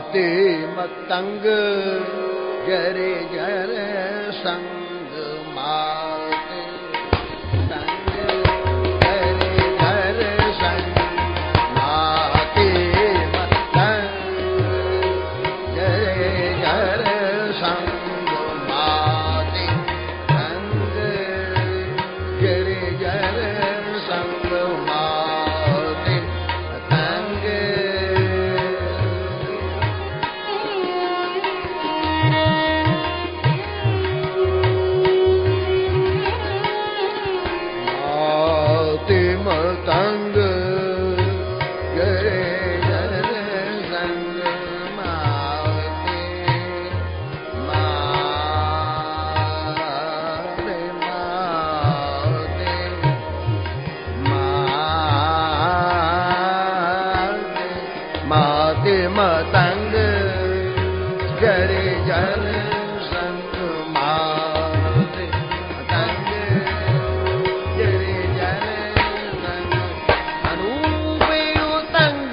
माते मतंग जरे जरे संग माते तंग जरे जरे संग माते मतंग जरे जरे संग माते तंग जरे जरे संग माते तंग मतंग जरे जरे संग माते माते माते माते मतंग जरे जरे संग माते मतंग जरे जरे संग अनूपे उतंग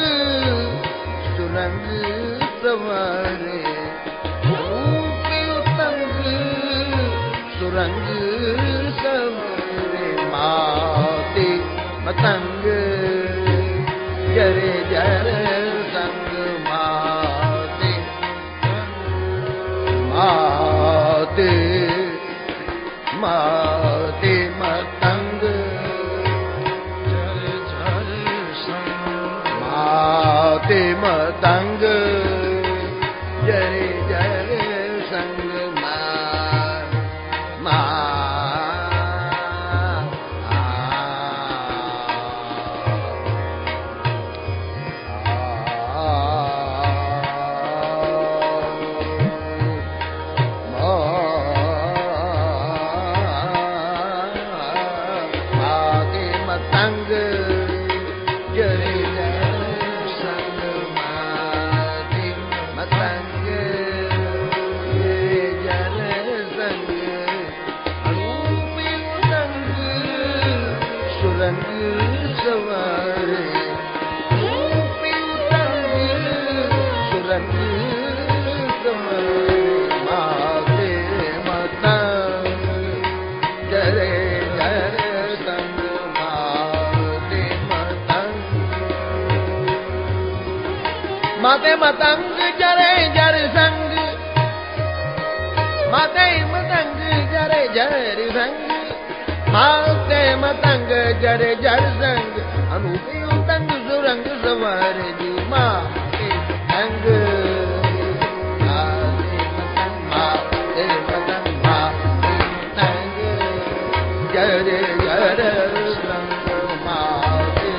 सुरंग सवारे अनूपे उतंग सुरंग सवारे माते मतंग जरे जरे संग माते माते माते मतंग जरे जरे संग माते मतंग जरे जरे संग माते मतंग जरे जरे संग माते मतंग जरे जरे संग अनूपे उतंग सुरंग सवारे अनूपे उतंग सुरंग सवारे माते मतंग जरे जरे संग माते मतंग माते मतंग जरे जरे संग माते मतंग जरे जरे संग माते मतंग जरे जरे संग अनूपे उतंग सुरंग सवारे जी माते मतंग माते मतंग माते मतंग जरे जरे संग माते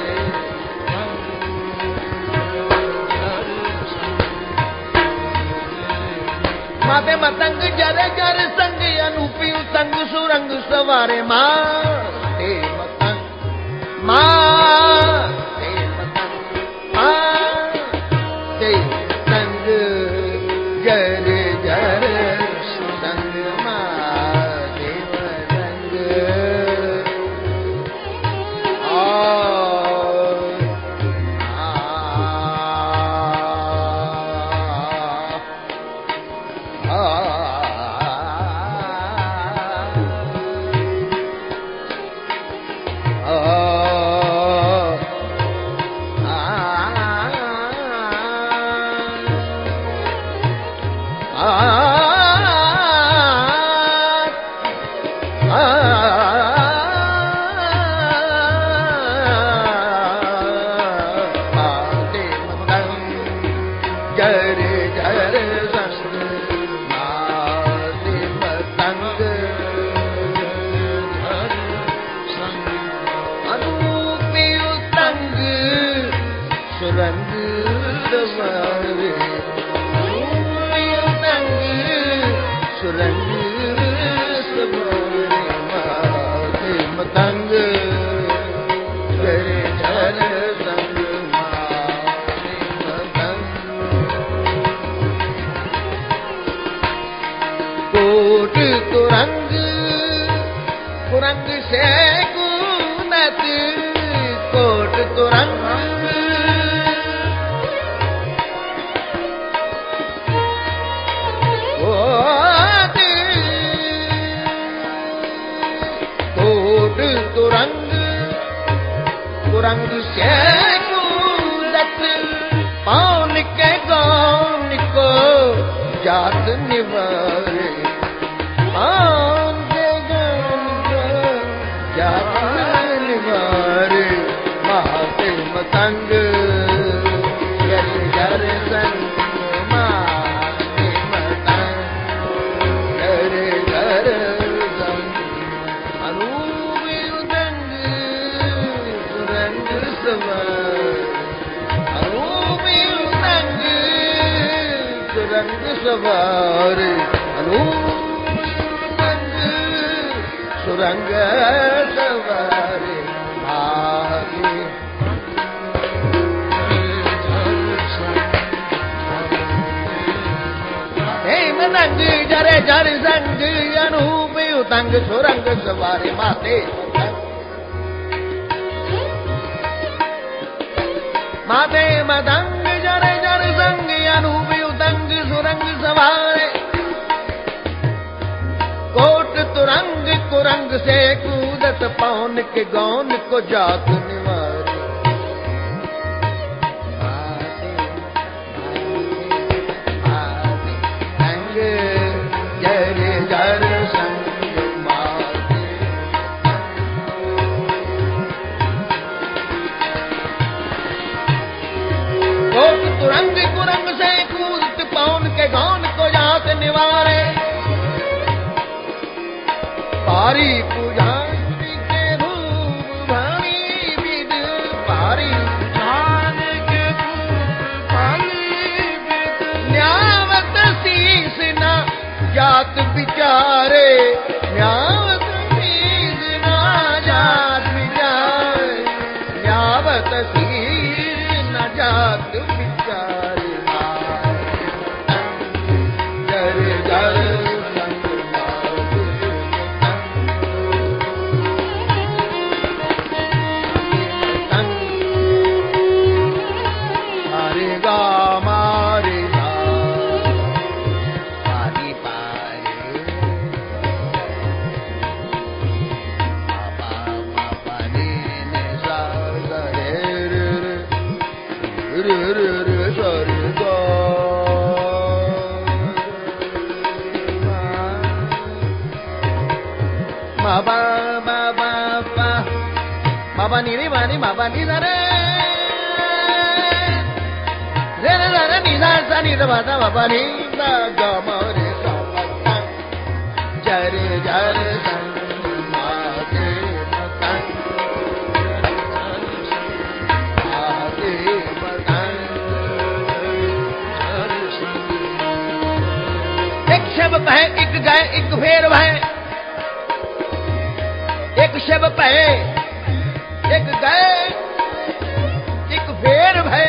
माते मतंग जरे जरे संग अनूपी उतंग सुरंग सवारे माते मतंग माते मतंग माते मतंग जरे जरे संग माते मतंग कुरंग से गुनत कोट तुरंग कुरंग से कूदत पौन के गौन को जात निवारे पौन के गौन को जात निवारे माते मतंग जर जर संग माते मतंग जर जर संग अनूप उदंग सुरंग सवार अनूप उदंग सुरंग सवार अनूप उदंग सुरंग सवार आगे नंग जरे जर संग अनूप उदंग सुरंग सवारे माते माते मदंग जरे जर संग अनूप उदंग सुरंग सवारे कोट तुरंग कुरंग से कूदत पौन के गौन को जात निवारे तुरंग कुरंग से कूदत पौन के गौन को जात निवारे पारी पूजा के धूप भानी विद पारी जान के धूप भानी विद न्यावत शीस न जात विचारे न्यावत शीस न जात विचारे न्यावत शीस न जात Baba ni ni bani baba ni da re re re re ni da sa ni da ba da baba ni da ga ma re sa pa ta jare jare san ma de ma tan ma de ma tan एक शब्द है एक गए एक फेर है एक शब्द है एक गए एक फेर भय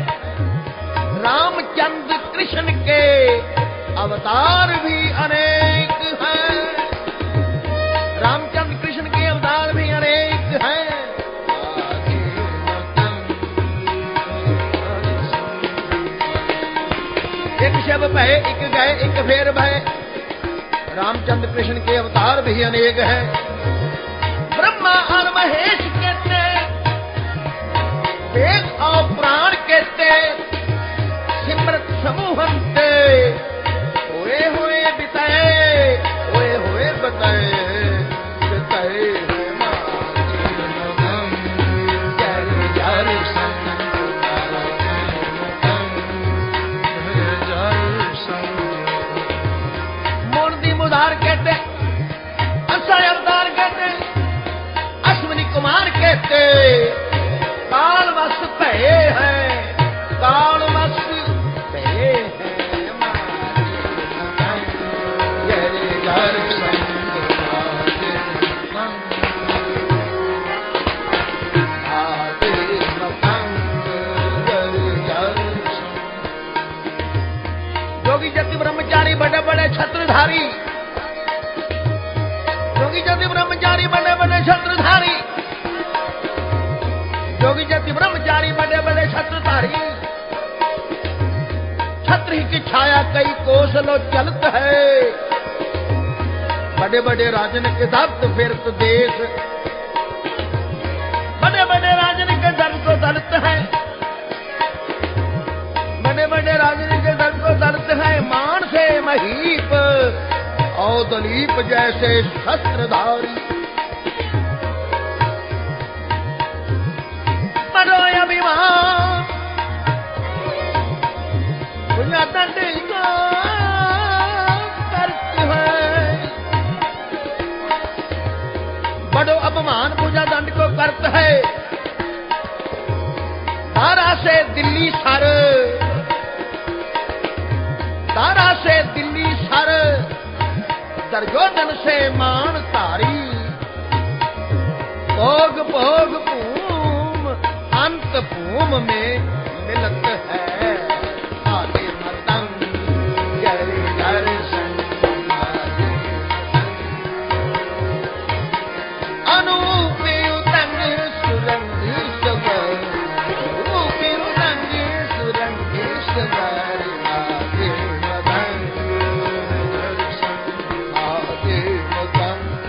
रामचंद्र कृष्ण के अवतार भी अनेक हैं रामचंद्र कृष्ण के अवतार भी अनेक हैं एक शब भय एक गए एक फेर भय रामचंद्र कृष्ण के अवतार भी अनेक हैं ब्रह्मा और महेश कहते वेद और पुराण कहते सिमरत समूहंते होए होए बिताए होए होए बताए बिताए मूर्ति मुदार कहते असय अवतार कहते अश्विनी कुमार कहते काल वश भये हैं काल वश भये जोगी जति ब्रह्मचारी बड़े बड़े छत्रधारी जोगी जति ब्रह्मचारी बड़े बड़े छत्रधारी जोगी जति ब्रह्मचारी बड़े बड़े छत्रधारी छत्र की छाया कई कोसलो चलत है बड़े बड़े राजन के दफ्त फिरत देश बड़े बड़े राजन महीप और दलीप जैसे शस्त्रधारी। बड़ो अभिमान भुजा दंड को करते हैं, बड़ो अपमान भुजा दंड को करते है। दारा से दिल्ली सर, दारा से दिल्ली सर, दुर्योधन से मान तारी। भोग भोग भूम अंत भूम में मिलत है। आगे मतंग जर जर अनूप उतंग सुरंग सवर, रूप उतंग सुरंग सवर। आगे मतंग आगे मतंग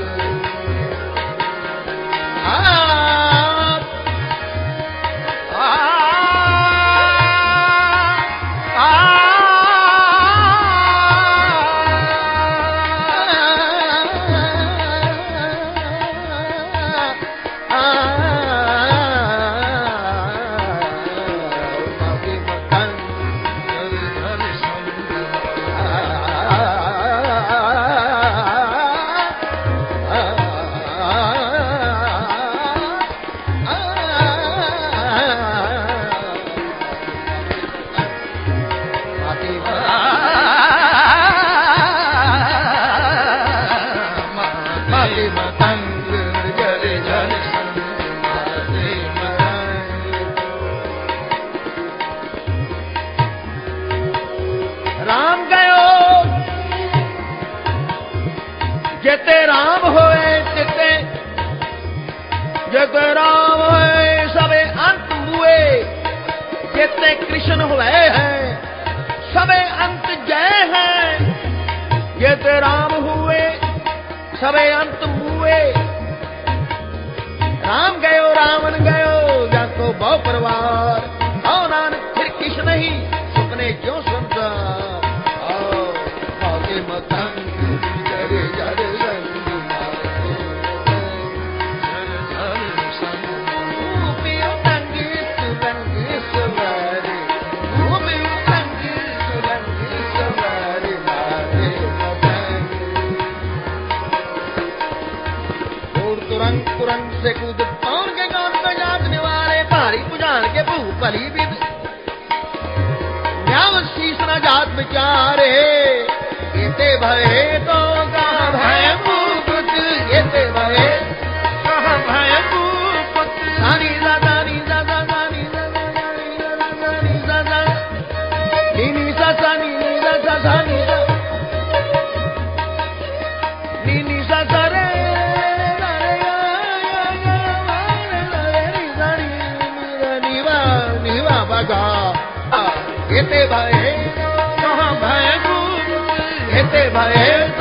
राम गयो जेते राम होए चिते, जेते राम होए सबे अंत मुए। जेते कृष्ण हुए हैं सबे अंत जय हैं। जेते राम हुए सबे अंत मुए। राम गयो रावण गयो जाको बहु परिवार। आओ नानक फिर किस नहीं सुपने क्यों संसार। मतंग जर जर रूप उतंग सुरंग सवर, रूप उतंग सुरंग सवर। मारे मतंग और तुरंग तुरंग से कूद पौन के गान को याद निवारे। भारी पुजान के भू भली विद न्याव शीस न जात विचारे। येते भये तो कहाँ भय मुकुट, येते भये कहाँ भय मुकुट। सानी दादा नी दादा सानी दादा सानी दादा सानी दादा नी सा सानी नी दादा सानी दा नी सा सा रे रे नी वा नी वा बगा। येते भये कहाँ भय मुकुट, येते भये